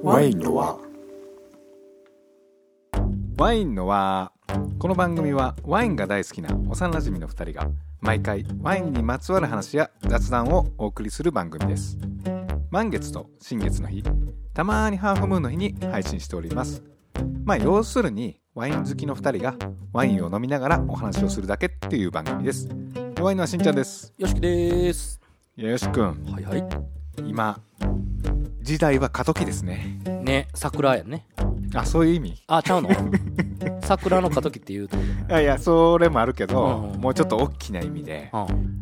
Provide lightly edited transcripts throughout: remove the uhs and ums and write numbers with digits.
ワインの輪。 ワインの輪。この番組はワインが大好きな幼馴染の2人が毎回ワインにまつわる話や雑談をお送りする番組です。満月と新月の日、たまにハーフムーンの日に配信しております。要するにワイン好きの2人がワインを飲みながらお話をするだけっていう番組です。ワインのはしんちゃんです。 よしきです。 いや、よしくん、 はいはい。 今時代は過渡期ですね。 ね、桜やね。 あ、そういう意味？ あ、ちゃうの桜の過渡期って言うと。 いや、それもあるけど、 うんうん、 もうちょっと大きな意味で、 うん、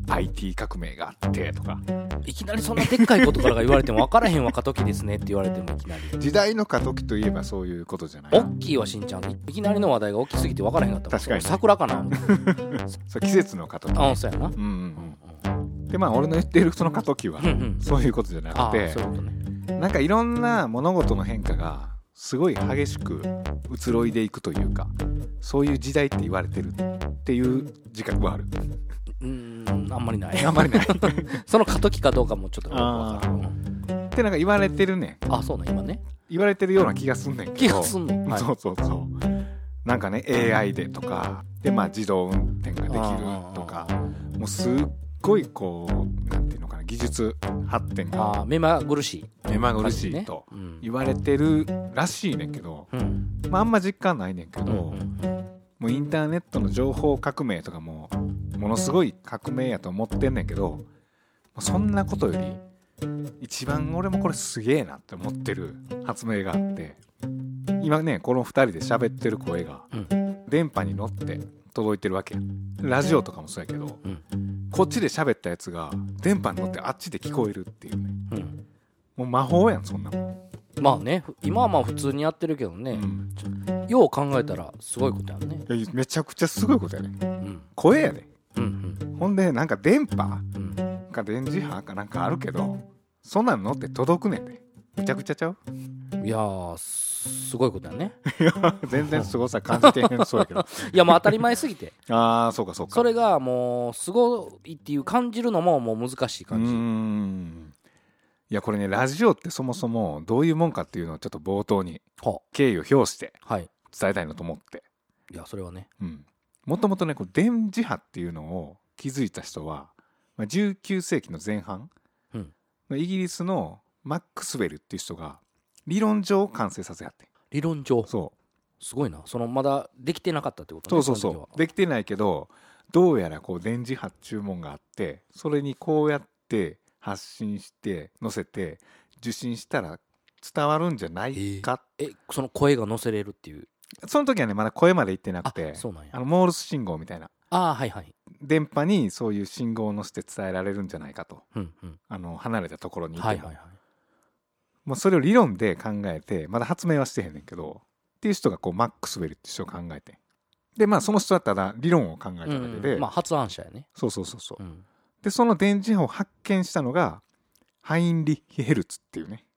IT 革命があってとか。 いきなりそんなでっかいことから言われても分からへんわ。過渡期ですねって言われてもいきなり時代の過渡期といえばそういうことじゃない？ 大きいわしんちゃん。いきなりの話題が大きすぎて分からへんかったもん。 確かに桜かなそう、季節の過渡期。 あ、そうやな。 で、俺の言っているその過渡期は、そういうことじゃなくて、 そういうことね。 なんかいろんな物事の変化がすごい激しく移ろいでいくというか、そういう時代って言われてるっていう自覚はある。 あんまりない。 あんまりないその過渡期かどうかもちょっと分からん。 ってなんか言われてるね。 あ、そうね、今ね。 言われてるような気がすんねんけど。 気がすんの、はい、 そうそうそう。なんかね、AI でとかで、自動運転ができるとか、もうすっごいこう、なんていうのかな、技術発展が目まぐるしいと言われてるらしいねんけど、あんま実感ないねんけど、もうインターネットの情報革命とかもものすごい革命やと思ってんねんけど、そんなことより一番俺もこれすげえなって思ってる発明があって、今ね、この2人で喋ってる声が電波に乗って届いてるわけや。ラジオとかもそうやけど、こっちで喋ったやつが電波に乗ってあっちで聞こえるっていうね、もう魔法やん、そんなもん。 まあね、今は普通にやってるけどね、よう考えたらすごいことやね。 めちゃくちゃすごいことやね、声やで、ほんでなんか電波、か電磁波かなんかあるけど、そんなの乗って届くねんで。めちゃくちゃちゃう？ いやー、すごいことやね。 いや、全然すごさ感じてへんそうやけどいや、もう当たり前すぎてああ、そうかそうか。 それがもうすごいっていう感じるのももう難しい感じ。 いや、これね、ラジオってそもそもどういうもんかっていうのをちょっと冒頭に敬意を表して伝えたいなと思って、 いや、それはね、 もともとね、こう電磁波っていうのを築いた人は、19世紀の前半、イギリスのマックスウェルっていう人が理論上完成させやって。 理論上？ そうすごいな。そのまだできてなかったってことね。 そうできてないけど、どうやらこう電磁波注文があって、それにこうやって発信して載せて受信したら伝わるんじゃないか。 その声が載せれるっていう。 その時はね、まだ声まで行ってなくて、 そうなんや。 モールス信号みたいな、電波にそういう信号を載せて伝えられるんじゃないかと、離れたところにいても、もうそれを理論で考えて、まだ発明はしてへんねんけどっていう人がこうマックスウェルっていう人を考えて、でその人だったら理論を考えただけで、 発案者やね。 そう、でその電磁波を発見したのがハインリッヒ・ヘルツっていうね、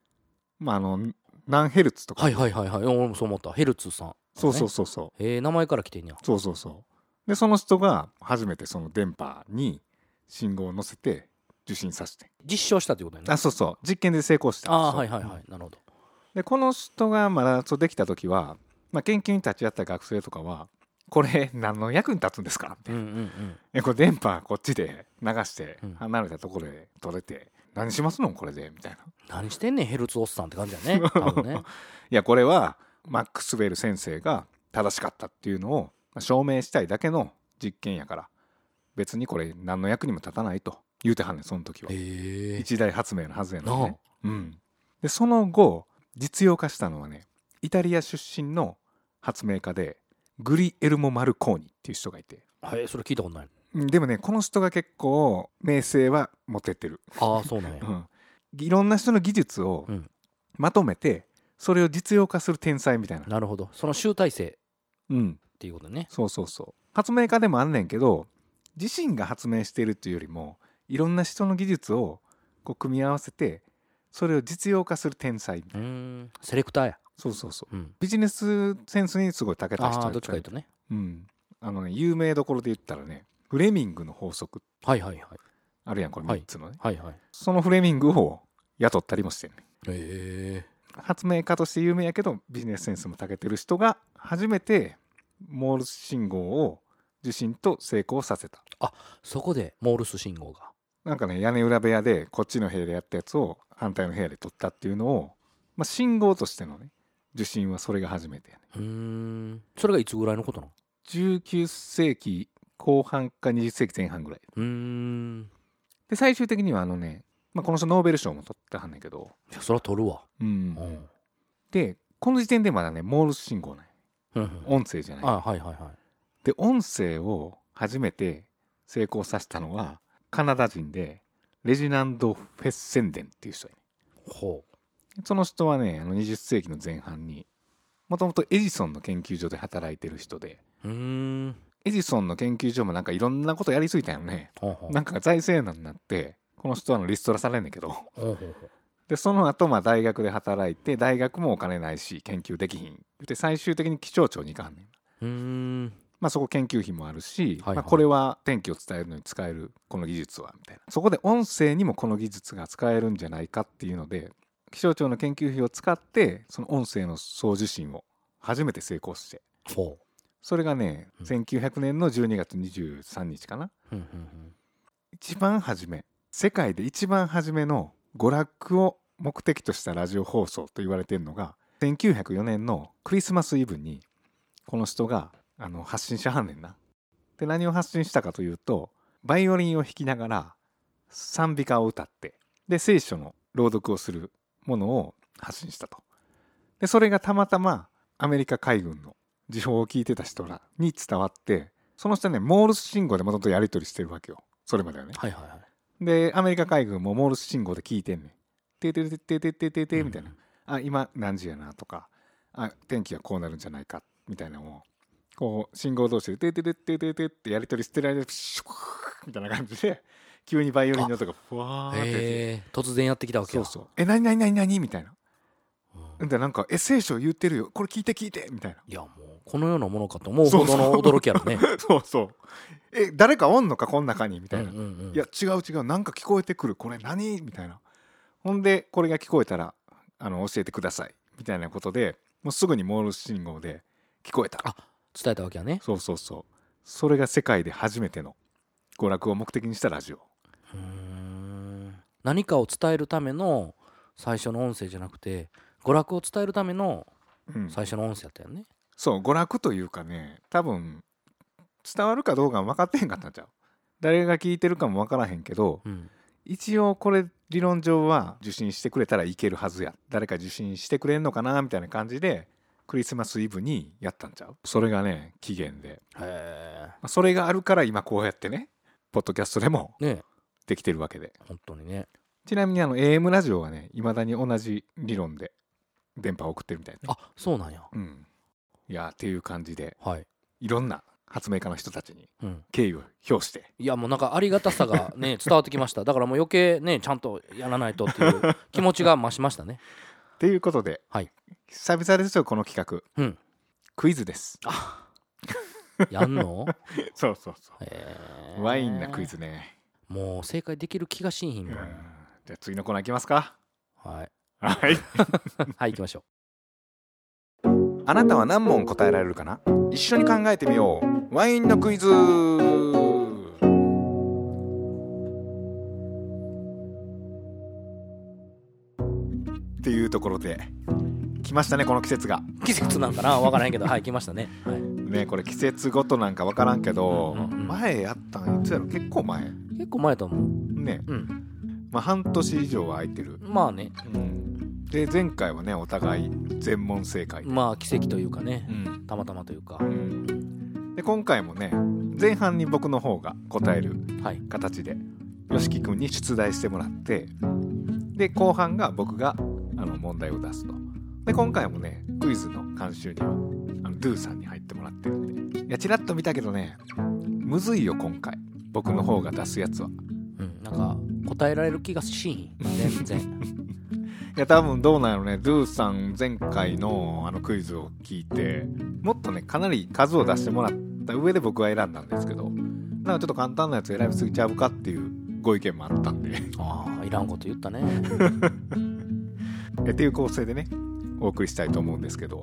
何ヘルツとか、 俺もそう思った。ヘルツさん、 そう、 名前から来てんや。 そうで、その人が初めてその電波に信号を乗せて受信させて実証したってことやね。 そう実験で成功したんですよ。 なるほど。 でこの人がまだそうできた時は、研究に立ち会った学生とかは、これ何の役に立つんですかって、これ電波こっちで流して離れたところで取れて、何しますのこれでみたいな。 何してんねんヘルツおっさんって感じだね。多分ねいや、これはマックスウェル先生が正しかったっていうのを証明したいだけの実験やから、別にこれ何の役にも立たないと言うてはんねん、その時は。一大発明のはずやのね。でその後実用化したのはね、イタリア出身の発明家でグリエルモ・マルコーニっていう人がいて、 それ聞いたことない。 でもね、この人が結構名声は持てってる。 そうなんや。 いろんな人の技術をまとめて、それを実用化する天才みたいな。 なるほど。その集大成っていうことね。 そう発明家でもあんねんけど、自身が発明しているっていうよりも、いろんな人の技術をこう組み合わせてそれを実用化する天才みたいな。 セレクターや。 そう、ビジネスセンスにすごい長けた人。 どっちか言うとね。 有名どころで言ったらね、フレミングの法則、 あるやん、これ3つのね、 はい、 そのフレミングを雇ったりもしてんね。 発明家として有名やけどビジネスセンスも長けてる人が初めてモールス信号を受信と成功させた。 そこでモールス信号がなんかね、屋根裏部屋でこっちの部屋でやったやつを反対の部屋で撮ったっていうのを、信号としてのね受信はそれが初めてやね。 それがいつぐらいのことなの ？19世紀後半か20世紀前半ぐらいで、最終的にはこの人ノーベル賞も取ってはんねんけど。 いやそりゃ取るわ。 でこの時点でまだねモールス信号ね、音声じゃない。 はいはいはい。 で音声を初めて成功させたのはカナダ人でレジナンド・フェッセンデンっていう人やね。その人はね20世紀の前半にもともとエジソンの研究所で働いてる人で、エジソンの研究所もなんかいろんなことやりすぎたよね。なんか財政難になってこの人はリストラされんねんけどでその後大学で働いて、大学もお金ないし研究できひんで最終的に気象庁に行かはんねん。そこ研究費もあるし、これは天気を伝えるのに使えるこの技術はみたいな、そこで音声にもこの技術が使えるんじゃないかっていうので気象庁の研究費を使ってその音声の送受信を初めて成功して、それがね、1900年の12月23日かな、一番初め、世界で一番初めの娯楽を目的としたラジオ放送と言われているのが1904年のクリスマスイブにこの人が発信しはんねんな。で何を発信したかというと、バイオリンを弾きながら賛美歌を歌ってで聖書の朗読をするものを発信したと。でそれがたまたまアメリカ海軍の時報を聞いてた人らに伝わって、その人ねモールス信号でもともとやり取りしてるわけよ、それまではね。でアメリカ海軍もモールス信号で聞いてんねん。ててててててててみたいな、今何時やなとか、天気はこうなるんじゃないかみたいなのをこう信号同士でててててててってやり取りしてる間にシューみたいな感じで急にバイオリンの音がふわーって突然やってきたわけや。 何みたいな。でなんか聖書言ってるよ、これ聞いてみたいな。 いやもうこのようなものかと思うほどの驚きやろね。 誰かおんのかこん中にみたいな、いや違うなんか聞こえてくる、これ何みたいな。ほんでこれが聞こえたら教えてくださいみたいなことで、もうすぐにモールス信号で聞こえた。 伝えたわけやね。 それが世界で初めての娯楽を目的にしたラジオ。 何かを伝えるための最初の音声じゃなくて、娯楽を伝えるための最初の音声やったよね。 娯楽というかね、多分伝わるかどうか分かってへんかったんちゃう。誰が聞いてるかも分からへんけど、一応これ理論上は受信してくれたらいけるはずや、誰か受信してくれんのかなみたいな感じでクリスマスイブにやったんちゃう。それがね期限で、それがあるから今こうやってねポッドキャストでもできてるわけで、 本当にね。 ちなみにAM ラジオはねいまだに同じ理論で電波を送ってるみたいな、 そうなんや。 いやっていう感じで、 いろんな発明家の人たちに敬意を表して、 いやもうなんかありがたさがね伝わってきました。だからもう余計ねちゃんとやらないとっていう気持ちが増しましたね。 ということで、久々ですよこの企画、クイズです。 やんの？ そうワインなクイズね。 もう正解できる気がしんひんもん。 じゃあ次のコーナーいきますか。 はい行きましょう。あなたは何問答えられるかな。一緒に考えてみよう。ワインのクイズ。っていうところで来ましたね、この季節が。 季節なんかな分からへんけど来ましたね。 これ季節ごとなんか分からんけど、前やったんいつやろ。結構前と思うね。半年以上は空いてる。で前回はねお互い全問正解で、 奇跡というかね、たまたまというか、 で今回もね前半に僕の方が答える形で吉木君に出題してもらって、で後半が僕が問題を出すと。で今回もねクイズの監修にはドゥさんに入ってもらってるんで、いやチラッと見たけどねむずいよ今回僕の方が出すやつは。 なんか答えられる気がしん全然いや多分どうなんやろね。ドゥさん前回のクイズを聞いてもっとねかなり数を出してもらった上で僕は選んだんですけど、なんかちょっと簡単なやつ選びすぎちゃうかっていうご意見もあったんでいらんこと言ったねっていう構成でねお送りしたいと思うんですけど、 はい、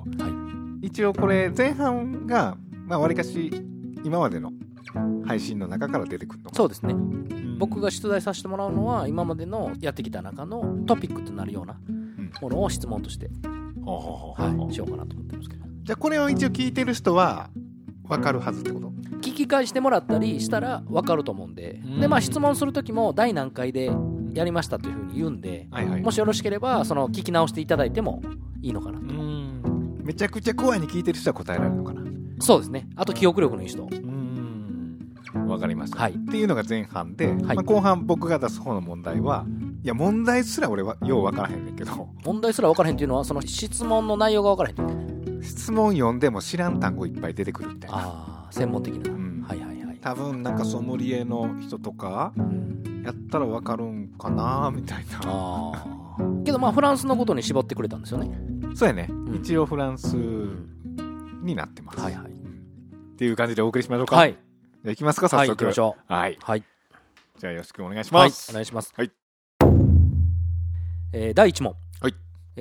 一応これ前半がわりかし今までの配信の中から出てくるのかな。 そうですね、僕が出題させてもらうのは今までのやってきた中のトピックとなるようなものを質問として、はい、しようかなと思ってますけど。 じゃあこれを一応聞いてる人は分かるはずってこと？ 聞き返してもらったりしたら分かると思うんで、で質問する時も第何回でやりましたというふうに言うんで、もしよろしければその聞き直していただいてもいいのかなと。 めちゃくちゃコアに聞いてる人は答えられるのかな。 そうですね。あと記憶力のいい人。 分かりました、 はい、 っていうのが前半で、 はい、 後半僕が出す方の問題は、いや問題すら俺はよう分からへんねんけど。 問題すら分からへんっていうのはその質問の内容が分からへんってことね。 質問読んでも知らん単語いっぱい出てくるみたいな。 専門的な、はいはいはい。 多分なんかソムリエの人とかやったら分かるんかなみたいな。 けどフランスのことに絞ってくれたんですよね。 そうやね、一応フランスになってます、 はいはい、 っていう感じでお送りしましょうか。はい、じゃあ行きますか、早速。 はい、行きましょう。 はい、 はい、 じゃあよろしくお願いします。 はい、お願いします。 はい、 第1問、 はい、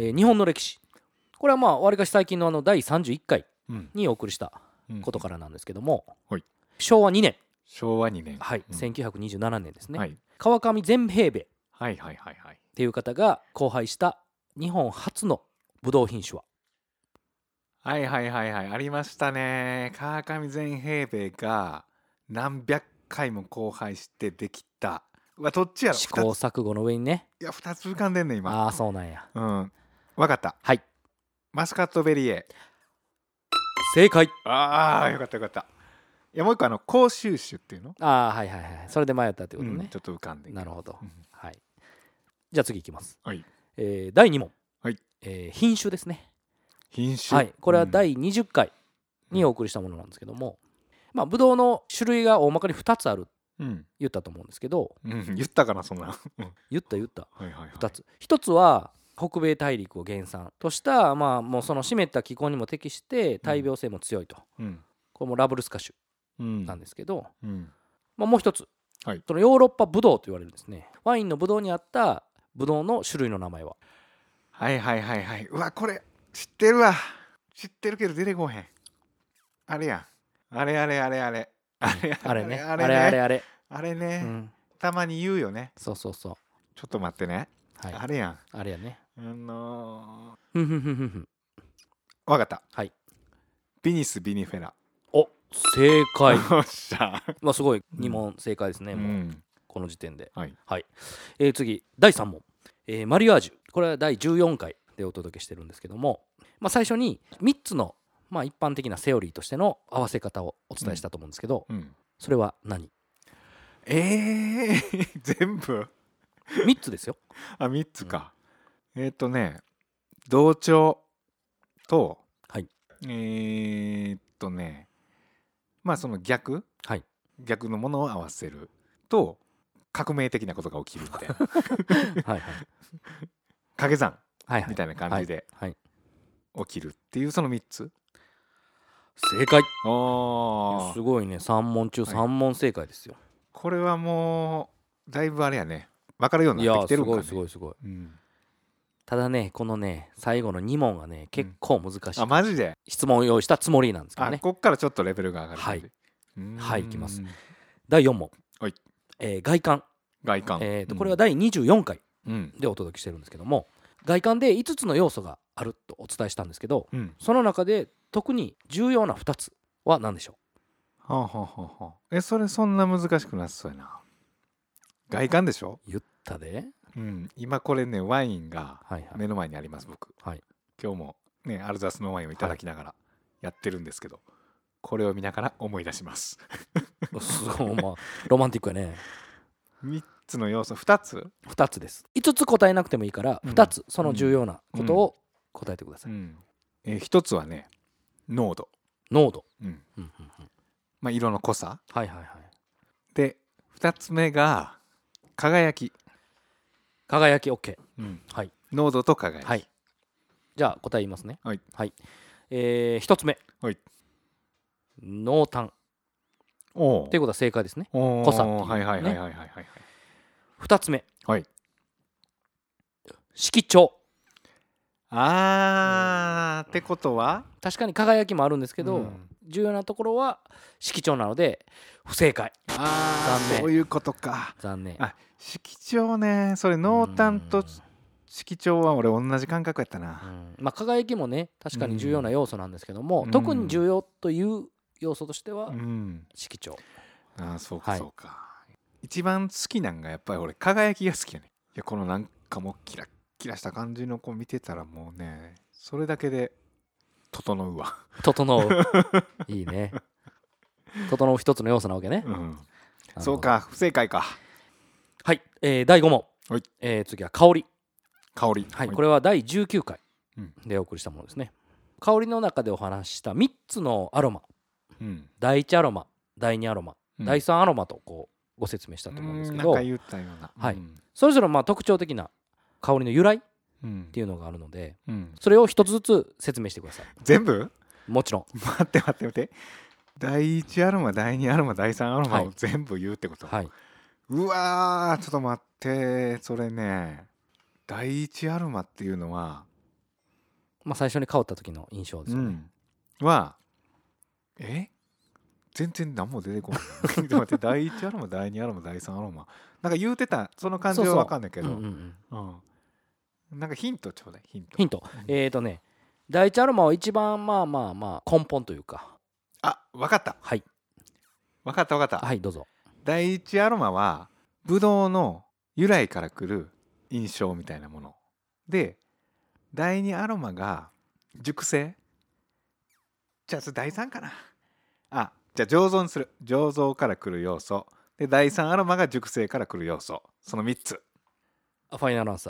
日本の歴史。これはわりかし最近の第31回にお送りしたことからなんですけども、昭和2年、はい、1927年ですね、はい、川上善平兵衛っていう方が交配した日本初のブドウ品種は？ はいはいはいはい、ありましたね。川上善平兵衛が何百回も交配してできた。どっちやろ。 試行錯誤の上にね。 いや2つ浮かんでんねん今。 ああそうなんや。 分かった。 はい。 マスカットベリー。 正解。 ああよかったよかった。いやもう一個甲州種っていうの。 ああはいはいはい。それで迷ったってことね。 ちょっと浮かんで。 なるほど。はい。じゃあ次いきます。 はい。 第2問。 はい。 品種ですね。 品種。 はい。これは第20回にお送りしたものなんですけども、ブドウの種類が大まかに2つある。言ったと思うんですけど。 言ったかなそんな。 言った。 はいはいはい。 2つ。1つは北米大陸を原産としたもうその湿った気候にも適して大病性も強いと。これもラブルスカ種なんですけど、もう一つ、そのヨーロッパブドウと言われるですね、ワインのブドウにあったブドウの種類の名前は？ はいはいはいはい。うわこれ知ってるわ。知ってるけど出てこへん。あれやん。あれねたまに言うよね。 そうちょっと待ってね、あれやん。 あれやね。 わかった。 はい。 ビニス・ビニフェラ。 お、正解。すごい2問正解ですね、もうこの時点で。はい、次第3問、マリアージュ。これは第14回でお届けしてるんですけども、最初に3つの一般的なセオリーとしての合わせ方をお伝えしたと思うんですけど、それは何？ 全部 3つですよ。 3つか。同調と、その逆のものを合わせると革命的なことが起きるみたいな掛け算みたいな感じで起きるっていうその3つ。 正解。すごいね。3問中3問正解ですよ。 これはもうだいぶあれやね、分かるようになってきてるんかね。 すごい、ただねこのね最後の2問がね結構難しい。 マジで質問を用意したつもりなんですけどね。 こっからちょっとレベルが上がる。 はい、いきます。第4問、外観。これは第24回でお届けしてるんですけども、外観で5つの要素があるとお伝えしたんですけど、その中で特に重要な2つは何でしょう？それそんな難しくなさそうやな。外観でしょ？ 言ったで。 今これねワインが目の前にあります僕。今日もねアルザスのワインをいただきながらやってるんですけど、これを見ながら思い出します。 すごいロマンティックやね。 3つの要素。2つです。5つ答えなくてもいいから2つ、その重要なことを答えてください。 1つはね濃度。色の濃さ。で2つ目が輝き。 OK。 濃度と輝き。 じゃあ答え言いますね。1つ目、濃淡っていうことは正解ですね。濃さっていうね。2つ目、色調。 ってことは確かに輝きもあるんですけど、重要なところは色調なので不正解。残念。 そういうことか。 残念。 色調ね。それ濃淡と色調は俺同じ感覚やったな。 輝きもね確かに重要な要素なんですけども、特に重要という要素としては色調。 そうかそうか。一番好きなんがやっぱり俺輝きが好きやね。いやこのなんかもうキラッキラした感じの子見てたらもうねそれだけで整うわ。 整う。いいね。整う一つの要素なわけね。 そうか不正解か。 はい、第5問。次は香り。 香り。 はい、これは第19回でお送りしたものですね。香りの中でお話しした3つのアロマ、第1アロマ、第2アロマ、第3アロマとこうご説明したと思うんですけど、 なんか言ったような、 それぞれ特徴的な香りの由来っていうのがあるので、それを一つずつ説明してください。 全部？ もちろん。 待って第1アロマ第2アロマ第3アロマを全部言うってこと？うわーちょっと待って、それね第1アロマっていうのは最初に香った時の印象ですよね。 全然何も出てこない。待って第1アロマ第2アロマ第3アロマなんか言うてたその感じは分かんないけど、なんかヒントちょうだい。ヒント。 第1アロマは一番根本というか。 分かった。分かった。 どうぞ。 第1アロマはブドウの由来からくる印象みたいなもので、第2アロマが熟成。じゃあ第3かな。じゃあ醸造にする。醸造からくる要素で、第3アロマが熟成からくる要素、その3つ。 ファイナルアンサー。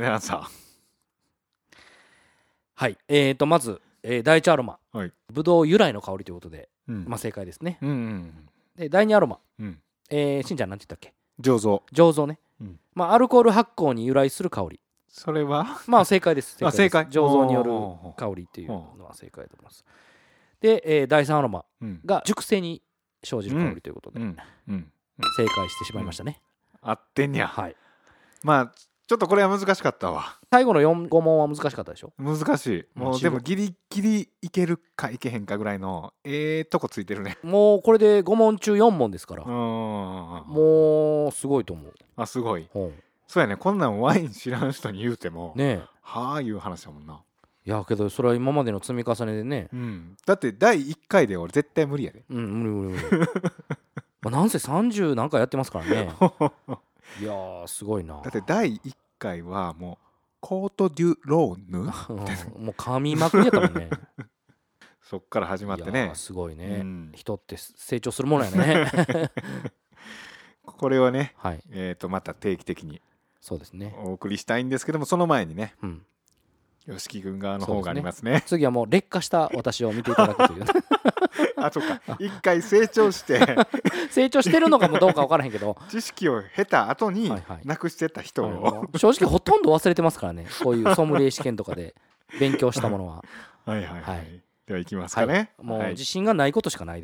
はい、まず、第1アロマ、ブドウ由来の香りということで、正解ですね。で第2アロマ、しんちゃんなんて言ったっけ？醸造ね。アルコール発酵に由来する香り。 それは正解です。 正解。 醸造による香りっていうのは正解だと思います。で、第3アロマが熟成に生じる香りということで、正解してしまいましたね。 合ってんや。ちょっとこれは難しかったわ。 最後の5問は難しかったでしょ？難しい。もうでもギリギリいけるかいけへんかぐらいのとこついてるね。 もうこれで5問中4問ですから、もうすごいと思う。 すごい。そうやね。こんなんワイン知らん人に言うてもいう話だもんな。 いやけどそれは今までの積み重ねでね、 だって第1回で俺絶対無理やで。 無理なんせ30何回やってますからね。いやすごいな。 だって第1回はもうコート・デュ・ローヌもう噛みまくりやったもんね。 そっから始まってね。 すごいね、人って成長するものやね。 これをね、また定期的にそうですねお送りしたいんですけども、その前にね、吉木君側の方がありますね。 次はもう劣化した私を見ていただくという。 そうか。一回成長して成長してるのかもどうか分からへんけど、 知識を経た後になくしてた人を正直ほとんど忘れてますからね。こういうソムリエ試験とかで勉強したものは。 ではいきますかね。 もう自信がないことしかないです。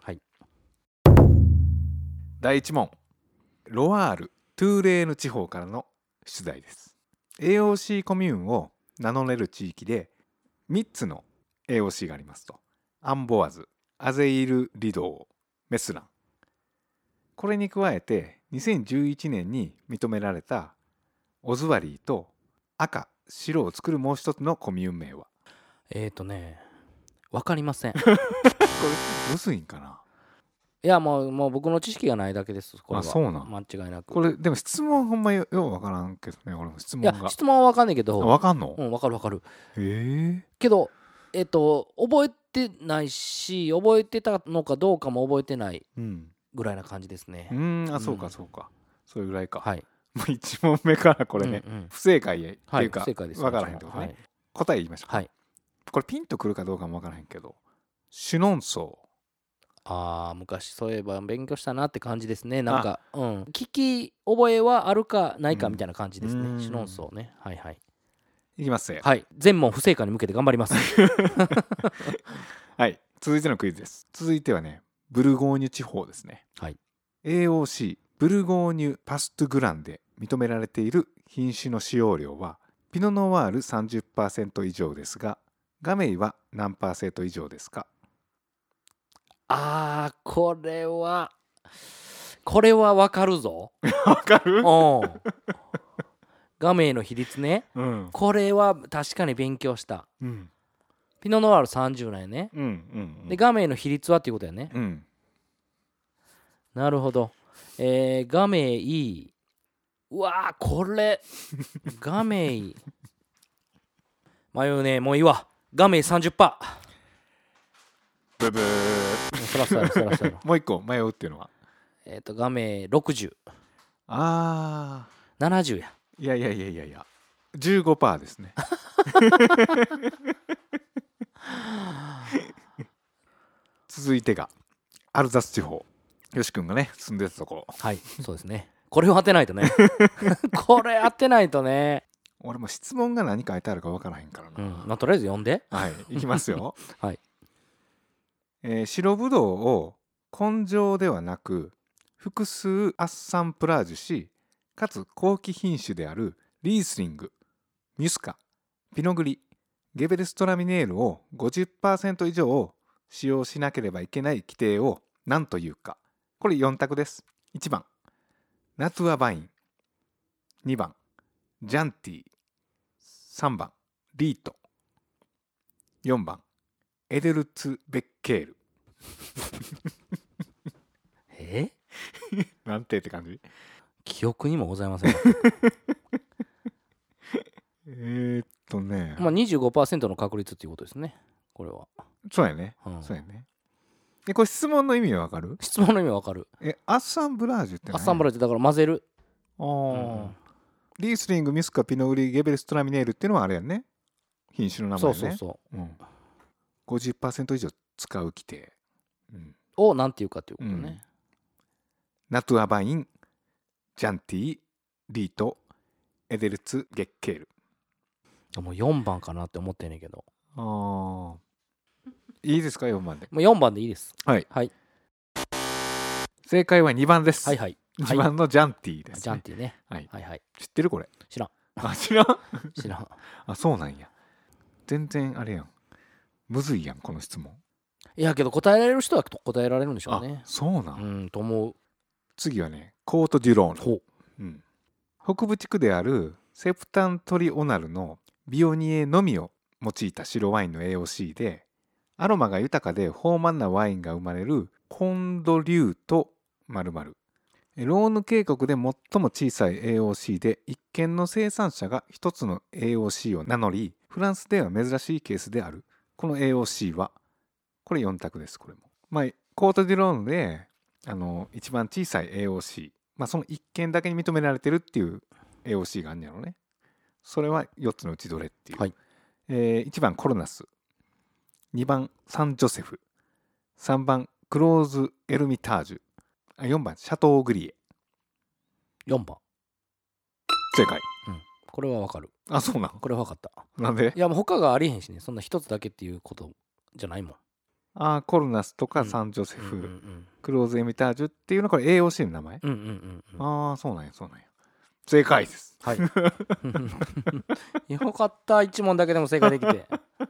第1問。ロワール・トゥーレーヌ地方からの出題です。 AOC コミューンを名乗れる地域で3つの AOC がありますと。アンボワズ、アゼイル・リドー、メスラン。これに加えて2011年に認められたオズワリーと赤、白を作るもう一つのコミューン名は？ 分かりません。これむずいんかな。 いやもう僕の知識がないだけです。これはそうなん。 間違いなく。 これでも質問ほんまよう分からんけどね。俺も質問が。 いや質問は分かんないけど。 分かんの？ 分かる。けど覚えてないし、覚えてたのかどうかも覚えてないぐらいな感じですね。 そうか。それぐらいか。もう1問目からこれね、不正解っていうか分からへんってことね。答え言いましょう。これピンとくるかどうかも分からへんけど、シュノンソー。昔そういえば勉強したなって感じですね。なんか聞き覚えはあるかないかみたいな感じですね。シュノンソーね。 いきますよ。 全問不正解に向けて頑張ります。 続いてのクイズです。続いてはね、ブルゴーニュ地方ですね。AOC ブルゴーニュパストゥグランで認められている品種の使用量はピノノワール 30% 以上ですが、ガメイは何%以上ですか？ これはわかるぞ。 わかる？ ガメイの比率ね、これは確かに勉強した、ピノノワール30なんやね、でガメイの比率はっていうことやね、なるほど。ガメイ、うわーこれガメイ迷うね。もういいわ。ガメイ 30%。 ブブー。 そらそうやろもう一個迷うっていうのはガメイ60。70や。 いや 15% ですね。続いてがアルザス地方、よし君がね住んでたところ。 はい、そうですね。これを当てないとね。これ当てないとね。 俺も質問が何書いてあるか分からへんからな。 とりあえず読んで。 はい、いきますよ。 はい。 白ぶどうを根性ではなく複数アッサンプラージュし、かつ後期品種であるリースリング、ミュスカ、ピノグリ、ゲベルストラミネールを 50% 以上使用しなければいけない規定を何というか。これ4択です。1番ナトゥアバイン、2番ジャンティ、3番リート、4番エデルツ・ベッケール。なんてって感じ？ 記憶にもございません。25% の確率っていうことですね、これは。 そうやね、そうやね。これ質問の意味はわかる？ 質問の意味はわかる。 アッサンブラージュって何？ アッサンブラージュだから混ぜる。 リースリング、ミスカ、ピノグリ、ゲベルストラミネールっていうのはあれやね、品種の名前ね。 そう、 50% 以上使う規定、 をなんていうかっていうことね。 ナトゥアバイン、ジャンティ、リート、エデルツ・ゲッケール。 もう4番かなって思ってんねんけど。 いいですか？ 4 番で。 もう4番でいいです。 はい、 はい、 正解は2番です。 はいはい。 2番のジャンティです、ね。 ジャンティね。 はいはいはい。 知ってるこれ？ 知らん。 知らん知らん。 そうなんや。全然あれやん。むずいやんこの質問。 いやけど答えられる人は答えられるんでしょうね。 そうなん。 と思う。 次はね、コート・デュローヌ。北部地区であるセプタントリオナルのビオニエのみを用いた白ワインの AOC で、アロマが豊かで豊満なワインが生まれるコンドリュート〇〇。ローヌ渓谷で最も小さい AOC で、一軒の生産者が一つの AOC を名乗り、フランスでは珍しいケースである。この AOC は、これ4択です。これもコート・デュローヌで一番小さい AOC、その1件だけに認められてるっていう AOC があるんやろね。それは4つのうちどれっていう、はい。1番コロナス、2番サンジョセフ、3番クローズ・エルミタージュ、4番シャトー・グリエ。 4番正解。 これはわかる。 そうなん。 これは分かった。 なんで？ いやもう他がありへんしね。そんな一つだけっていうことじゃないもん。 コロナスとかサンジョセフ、クローズ・エミタージュっていうのはこれ AOC の名前？そうなんや。正解です。 はい。よかった、1問だけでも正解できて。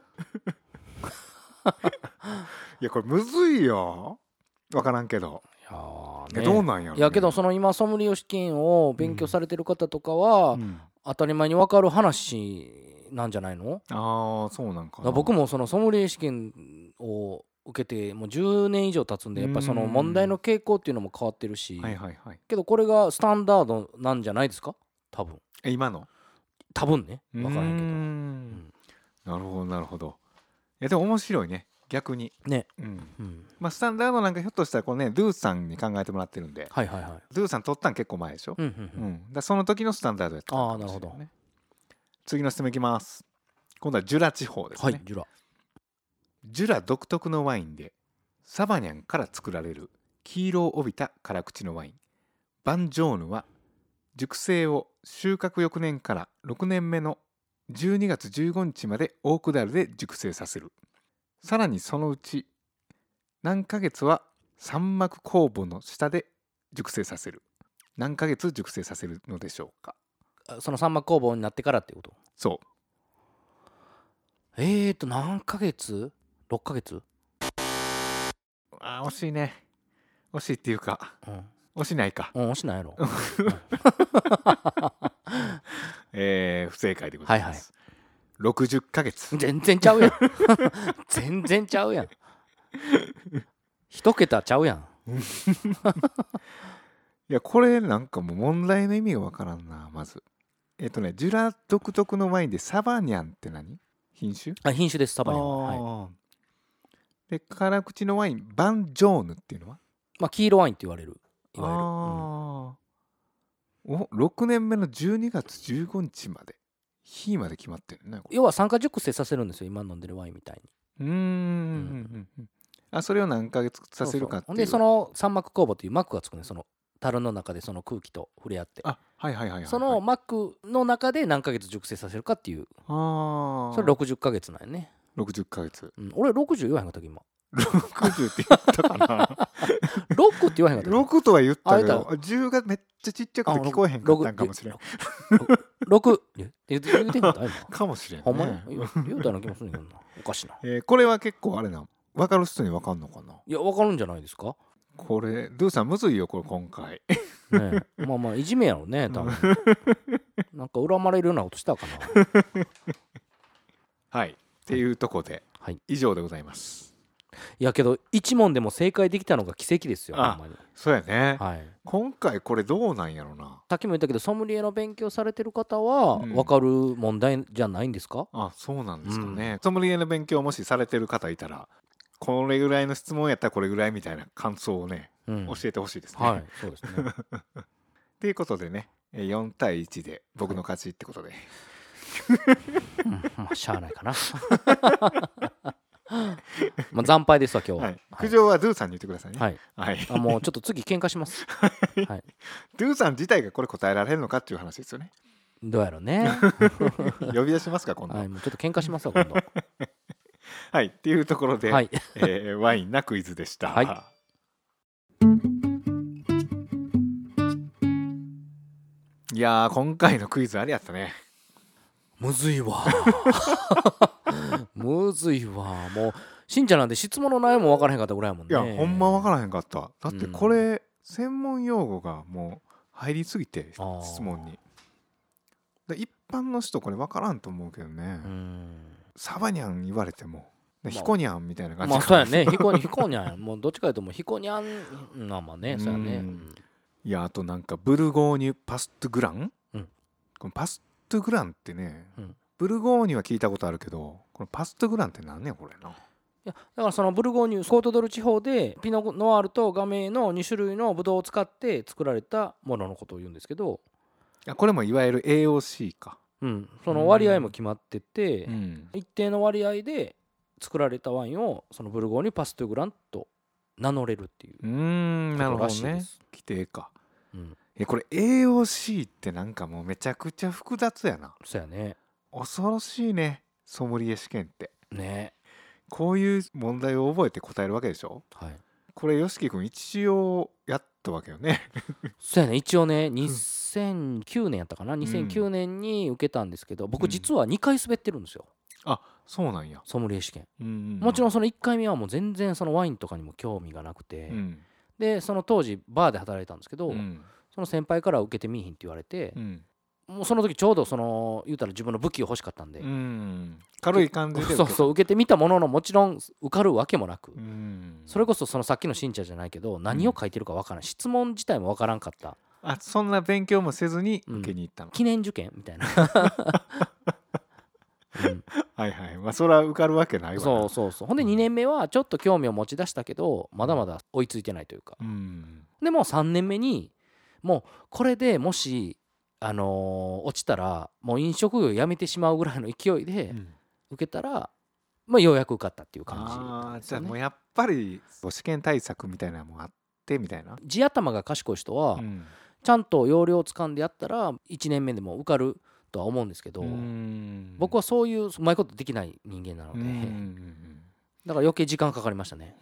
いやこれむずいよ。分からんけど。どうなんやろね。 いやけどその今ソムリエ試験を勉強されてる方とかは、当たり前に分かる話なんじゃないの？ そうなんかな。 僕もそのソムリエ試験を受けてもう10年以上経つんで、やっぱりその問題の傾向っていうのも変わってるし、けどこれがスタンダードなんじゃないですか？多分今の多分ね、分からへんけど。なるほど。いやでも面白いね、逆にね。 スタンダードなんかひょっとしたらこうね、ドゥさんに考えてもらってるんで、ドゥさん取ったん結構前でしょ。だその時のスタンダードやったかもしれないね。なるほど。次の質問いきます。今度はジュラ地方ですね。ジュラ独特のワインでサバニャンから作られる黄色を帯びた辛口のワインバンジョーヌは、熟成を収穫翌年から6年目の12月15日までオークダルで熟成させる。さらにそのうち何ヶ月は三幕酵母の下で熟成させる。何ヶ月熟成させるのでしょうか？ その三幕工房になってからっていうこと？ そう。 何ヶ月 ?6 ヶ月？ 惜しいね。惜しいっていうか、惜しないか。 惜しないやろ。 不正解でございます。60ヶ月。 全然ちゃうやん。全然ちゃうやん。一桁ちゃうやん。 いや、これなんかもう問題の意味がわからんな、まず。ジュラ独特のワインでサバニャンって何？品種？ 品種です、サバニャン。はい。 で、辛口のワイン、バンジョーヌっていうのは？ 黄色ワインって言われる。いわゆる。6年目の12月15日まで。日まで決まってるね。 要は酸化熟成させるんですよ、今飲んでるワインみたいに。 それを何ヶ月させるかっていう。 で、その三膜酵母という膜がつくね、その樽の中でその空気と触れ合って。その膜の中で何ヶ月熟成させるかっていう。それ60ヶ月なんやね。 60ヶ月。 俺60言わへんかったっけ今。 60って言ったかな。 6って言わへんかったっけ？6とは言ったけど、10がめっちゃちっちゃくて聞こえへんかったんかもしれん。 6言うてんかったかもしれん。 ほんまに言うたような気もするんだけどな。おかしいな。 これは結構あれな。分かる人に分かんのかな。 いや、分かるんじゃないですか。 これドゥさんむずいよ、これ今回。 まあいじめやろね、多分。なんか恨まれるようなことしたかな。 はい、っていうとこで以上でございます。 いやけど一問でも正解できたのが奇跡ですよ。ほんまに。 そうやね。今回これどうなんやろな。 さっきも言ったけどソムリエの勉強されてる方は分かる問題じゃないんですか？ そうなんですかね。ソムリエの勉強もしされてる方いたら、これぐらいの質問やったらこれぐらいみたいな感想をね、教えてほしいですね。 そうですね。 ということでね、4対1で僕の勝ちってことで、 まあしゃあないかな。惨敗ですわ今日は。 苦情はドゥさんに言ってくださいね。 もうちょっと次喧嘩します。 ドゥさん自体がこれ答えられるのかっていう話ですよね。 どうやろうね。 呼び出しますか今度。 もうちょっと喧嘩しますわ今度。 はい、っていうところで、ワインなクイズでした。いやー、今回のクイズあれやったね。 むずいわ。むずいわ。もうしんちゃんなんで質問の内容も分からへんかったぐらいやもんね。 いやほんま分からへんかった。だってこれ、専門用語がもう入りすぎて質問に。一般の人これ分からんと思うけどね。サバニャン言われてもヒコニャンみたいな感じ。 そうやね。ヒコニャン。もうどっちかというともうヒコニャンなまあね。そうやね。 いや、あとなんかブルゴーニュパストグラン。このパストグランってね、ブルゴーニュは聞いたことあるけど、このパストグランって何ねこれな。いやだからそのブルゴーニュコートドル地方でピノノワールとガメの2種類のブドウを使って作られたもののことを言うんですけど、 これもいわゆる AOC か。 その割合も決まってて、一定の割合で作られたワインをそのブルゴーニュパストグランと名乗れるっていうことらしいです。 規定か。これ AOC ってなんかもうめちゃくちゃ複雑やな。 そうやね。 恐ろしいね、ソムリエ試験ってね。 こういう問題を覚えて答えるわけでしょ。これ吉木君一応やったわけよね。 そうやね。一応ね、2009年やったかな。2009年に受けたんですけど、僕実は2回滑ってるんですよ。 そうなんや。 ソムリエ試験。もちろんその1回目はもう全然そのワインとかにも興味がなくて、でその当時バーで働いたんですけど、その先輩から受けてみいひんって言われて、もうその時ちょうどその言うたら自分の武器を欲しかったんで、 軽い感じで受けてみたものの、もちろん受かるわけもなく、それこそそのさっきの信者じゃないけど何を書いてるかわからん、質問自体もわからんかった。 そんな勉強もせずに受けに行ったの。 記念受験みたいな。 それは受かるわけないわな。 そうほんで2年目はちょっと興味を持ち出したけどまだまだ追いついてないというか、でも3年目にもうこれでもし落ちたらもう飲食業やめてしまうぐらいの勢いで受けたら、ようやく受かったっていう感じ、 じゃあもうやっぱり試験対策みたいなのもあってみたいな。 地頭が賢い人はちゃんと要領をつかんでやったら1年目でも受かるとは思うんですけど、僕はそういううまいことできない人間なので、だから余計時間かかりましたね。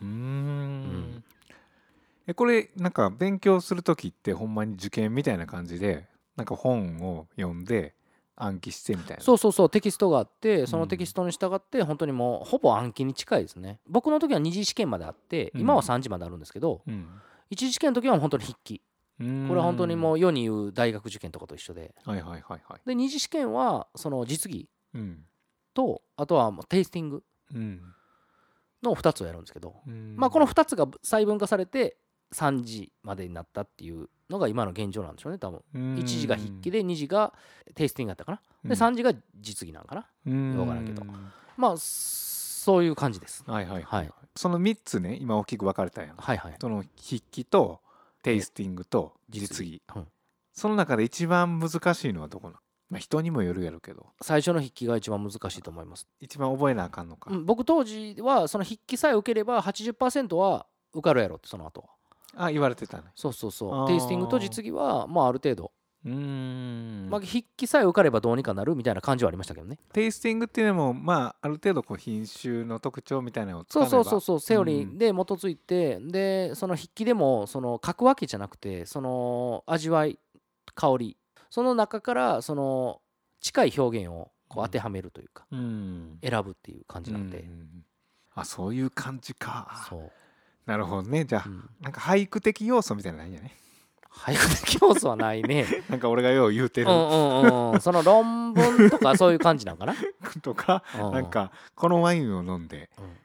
これなんか勉強する時ってほんまに受験みたいな感じでなんか本を読んで暗記してみたいな。 そうテキストがあって、そのテキストに従って本当にもうほぼ暗記に近いですね。僕の時は2次試験まであって、今は3次まであるんですけど、1次試験の時は本当に筆記。これは本当にもう世に言う大学受験とかと一緒で、で2次試験はその実技と、あとはもうテイスティングの2つをやるんですけど、まあこの2つが細分化されて3次までになったっていうのが今の現状なんでしょうね、多分。1次が筆記で2次がテイスティングだったかな、で3次が実技なんかな、分からんけど、まあそういう感じです。 その3つね、今大きく分かれたやん。その筆記とテイスティングと実技、その中で一番難しいのはどこなの？まあ人にもよるやろうけど、 最初の筆記が一番難しいと思います。 一番覚えなあかんのか。 僕当時はその筆記さえ受ければ 80% は受かるやろって、その後は言われてたね。 そうテイスティングと実技はまあある程度、まあ、筆記さえ受かればどうにかなるみたいな感じはありましたけどね。 テイスティングっていうのもまあある程度こう品種の特徴みたいなのをつかめば、 そうセオリーで基づいて、でその筆記でもその書くわけじゃなくて、その味わい香り、その中からその近い表現をこう当てはめるというか、選ぶっていう感じなんで、 そういう感じか。なるほどね。じゃあ、なんか俳句的要素みたいなのないんじゃない？ 俳句的要素はないね。 なんか俺がよう言うてるその論文とかそういう感じなのかなとか、なんかこのワインを飲んで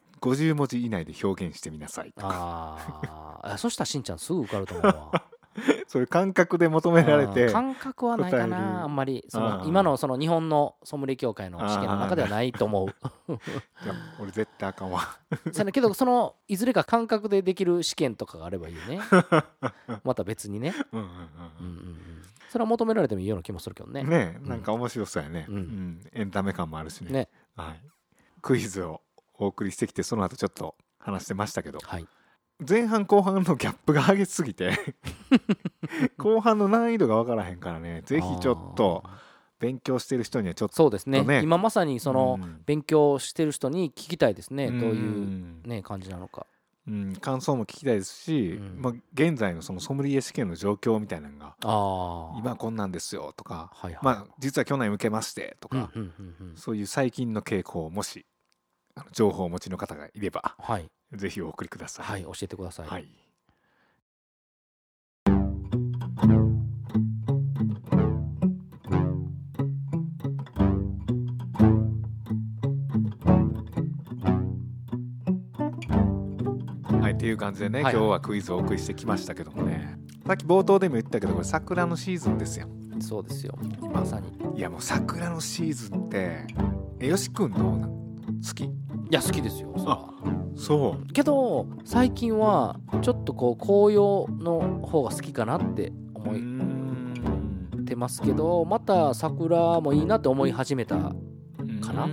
50文字以内で表現してみなさいとか。 そしたらしんちゃんすぐ受かると思うわ。 そういう感覚で求められて、 感覚はないかな、あんまりその今のその日本のソムリエ協会の試験の中ではないと思う。 俺絶対あかんわ。 けどそのいずれか感覚でできる試験とかがあればいいよね。また別にね。それは求められてもいいような気もするけどね。 なんか面白そうやね。エンタメ感もあるしね。クイズをお送りしてきて、その後ちょっと話してましたけど、前半後半のギャップが激しすぎて後半の難易度が分からへんからね、ぜひちょっと勉強してる人にはちょっと、 そうですね、今まさにその勉強してる人に聞きたいですね、どういうね感じなのか、 感想も聞きたいですし、現在のそのソムリエ試験の状況みたいなのが、今こんなんですよとか、実は去年受けましてとか、そういう最近の傾向、もし情報をお持ちの方がいれば、ぜひお送りください。 教えてください。 っていう感じでね、今日はクイズをお送りしてきましたけどもね、さっき冒頭でも言ったけど、これ桜のシーズンですよ。 そうですよ、まさに。 いやもう桜のシーズンって、よしくんどうなん？好き？いや好きですよ。 そうけど最近はちょっとこう紅葉の方が好きかなって思ってますけど、また桜もいいなって思い始めたかな。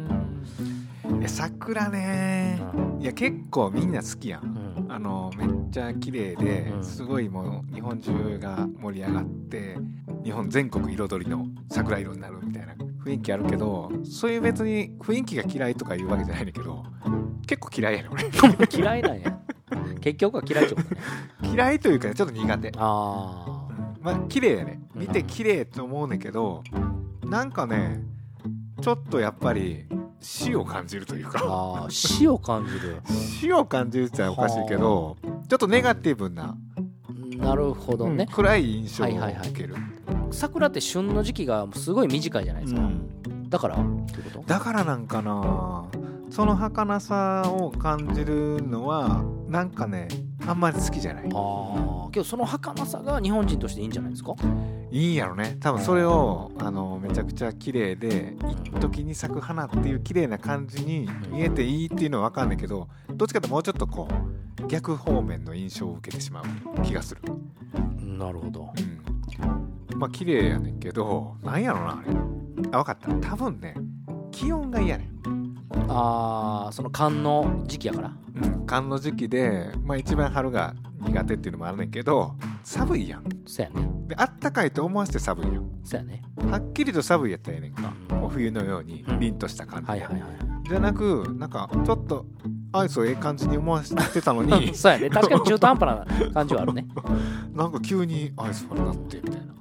桜ね、いや結構みんな好きやん、めっちゃ綺麗ですごい、もう日本中が盛り上がって日本全国彩りの桜色になるみたいな雰囲気あるけど、そういう別に雰囲気が嫌いとかいうわけじゃないんだけど、結構嫌いやね俺。 嫌いなんや。結局は嫌いってことね。 嫌いというかちょっと苦手。まあ綺麗やね、見て綺麗と思うねんけど、なんかねちょっとやっぱり死を感じるというか、 死を感じる死を感じるって言ったらおかしいけど、ちょっとネガティブな、 なるほどね、 暗い印象を受ける。 桜って旬の時期がすごい短いじゃないですか、だからってこと？ だからなんかな、その儚さを感じるのはなんかね、あんまり好きじゃない。けどその儚さが日本人としていいんじゃないですか？ いいんやろね、多分それをめちゃくちゃ綺麗で一時に咲く花っていう綺麗な感じに見えていいっていうのは分かんないけど、どっちかというともうちょっとこう逆方面の印象を受けてしまう気がする。 なるほど。 まあ綺麗やねんけど、なんやろなあれ。分かった、多分ね気温が嫌ねん。 その寒の時期やから。 寒の時期で、まあ一番春が苦手っていうのもあるねんけど、寒いやん。 そうやね。 で、あったかいと思わせて寒いやん。 そうやね。 はっきりと寒いやったらええねんか、冬のように凛とした感じ、じゃなく、なんかちょっとアイスをええ感じに思わせてたのにそうやね、確かに中途半端な感じはあるね。 なんか急にアイスになってみたいな。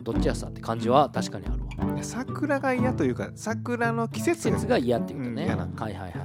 どっちやさって感じは確かにあるわ。 桜が嫌というか桜の季節が嫌っていうことね、 嫌なんかはいはいはいはい。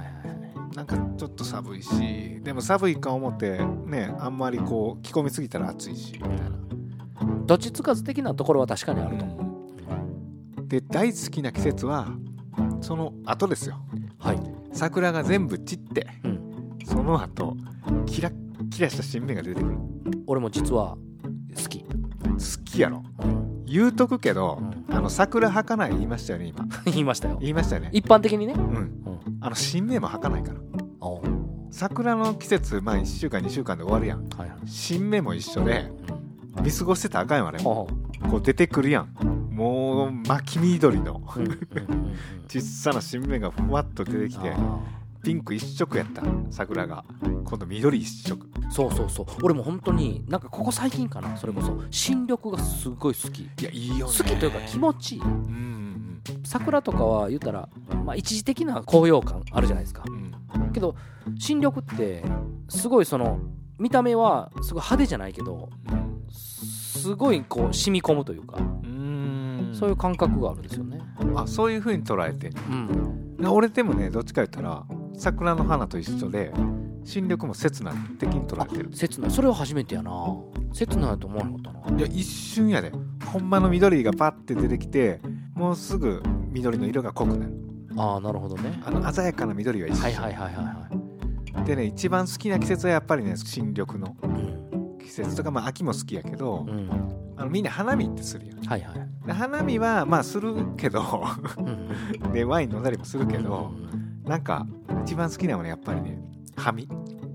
なんかちょっと寒いし、でも寒いか思ってね、あんまりこう着込みすぎたら暑いしみたいな、 どっちつかず的なところは確かにあると思う。で大好きな季節はその後ですよ。 はい。 桜が全部散って、その後キラッキラした新芽が出てくる。 俺も実は好きやろ、言うとくけど、桜儚かない言いましたよね今言いましたよね、 一般的にね。 新芽も儚かないから。桜の季節、1週間2週間で終わるやん、新芽も一緒で、見過ごしてたらあかんよあれも。こう出てくるやん、もう巻き緑の小さな新芽がふわっと出てきて、ピンク一色やった桜が今度緑一色。 そう俺も本当になんかここ最近かな、それこそ新緑がすごい好き。 いやいいよね、 好きというか気持ちいい。桜とかは言ったら、一時的な高揚感あるじゃないですか、けど新緑ってすごいその見た目はすごい派手じゃないけど、すごいこう染み込むというか、そういう感覚があるんですよね。 そういう風に捉えて、俺でもねどっちか言ったら桜の花と一緒で新緑も刹那的に捉えてる。 刹那、それは初めてやな。刹那だと思わなかったな。 いや一瞬やで、ほんまの緑がパッて出てきて、もうすぐ緑の色が濃くなる。 なるほどね。 鮮やかな緑は一瞬。でね、一番好きな季節はやっぱりね新緑の季節とか、秋も好きやけど、みんな花見ってするやん。花見はするけどでワイン飲んだりもするけど、なんか一番好きなのはねやっぱりね葉見。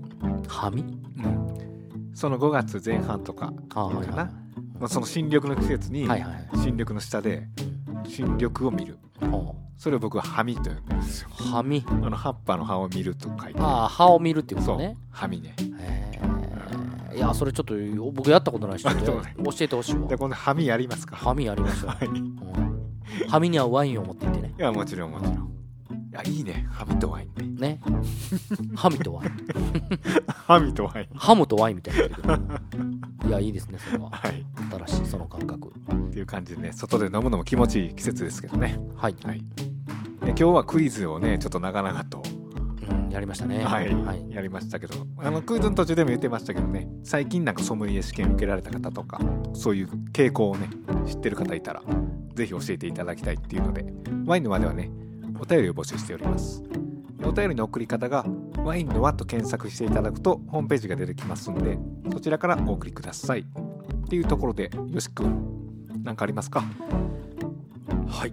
その5月前半とかかな、その新緑の季節に新緑の下で新緑を見る。それを僕は葉見と呼ぶんですよ。 葉見、 葉っぱの葉を見ると書いて。 葉を見るっていうことね。 葉見ね。 いやそれちょっと僕やったことないし、ちょっと教えてほしいわ。 で今度葉見やりますか。 葉見やりましょう。葉見にはワインを持っていってね。 いやもちろん。いやいいね、葉見とワインね。 葉見とワイン葉見とワイン、 ハムとワインみたいな。いやいいですね、それは。新しいその感覚っていう感じでね、外で飲むのも気持ちいい季節ですけどね。今日はクイズをねちょっと長々とやりましたね。 やりましたけど、クイズの途中でも言ってましたけどね、最近なんかソムリエ試験受けられた方とか、そういう傾向をね知ってる方いたらぜひ教えていただきたいっていうので、ワインの輪ではねお便りを募集しております。お便りの送り方がワインの輪と検索していただくとホームページが出てきますので、そちらからお送りくださいっていうところで、よしくん何かありますか？ はい、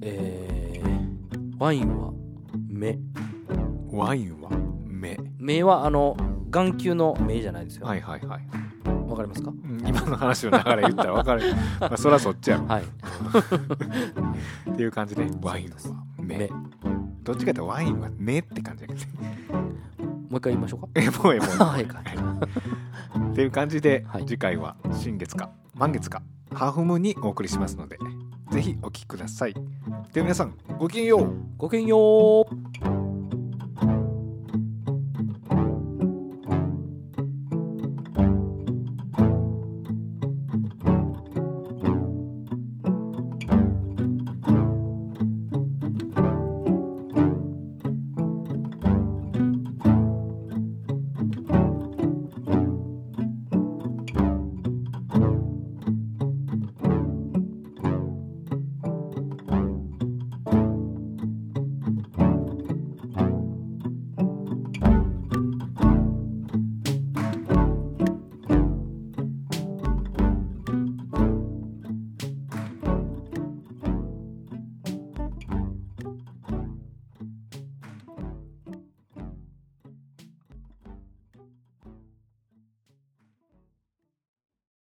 ワインは目。 ワインは目。 目は眼球の目じゃないですよ。わかりますか？ 今の話の流れ言ったら分かるそりゃそっちやろ。っていう感じで、ワインは目。どっちかというとワインは目って感じだけどもう一回言いましょうか。 もうっていう感じで、次回は新月か満月かハーフムーンにお送りしますので、ぜひお聞きください。では皆さんごきげんよう。 ごきげんよう。